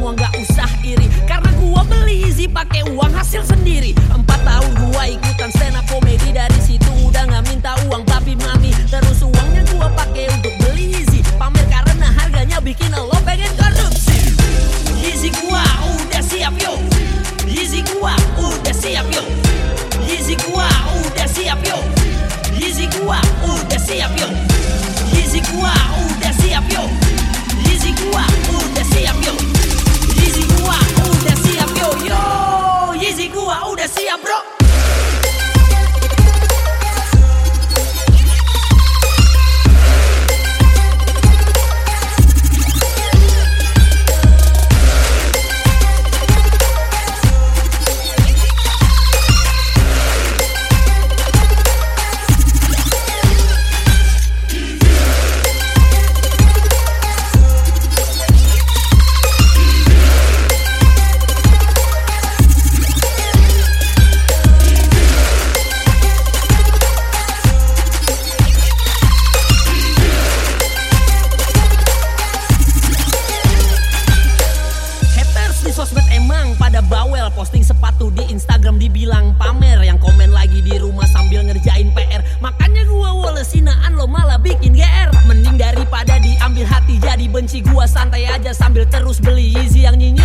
semua gak usah iri, karena gua beli Yeezy pakai uang hasil sendiri. 4 tahun gua ikutan stand up komedi, dari situ udah gak minta uang papi mami. Terus uangnya gua pakai untuk beli Yeezy, pamer karena harganya bikin lo pengen korupsi. Yeezy gua udah siap yo, Yeezy gua udah siap yo, Yeezy gua udah siap yo, Yeezy gua udah siap yo, Yeezy gua udah siap yo, Yeezy gua udah siap yo, Yeezy gua udah siap yo yo, Yeezy gua udah siap bro. Sosmed emang pada bawel, posting sepatu di Instagram dibilang pamer, yang komen lagi di rumah sambil ngerjain PR. Makanya gua walesinaan lo malah bikin GR. Mending daripada diambil hati jadi benci, gua santai aja sambil terus beli Yeezy yang nyinyir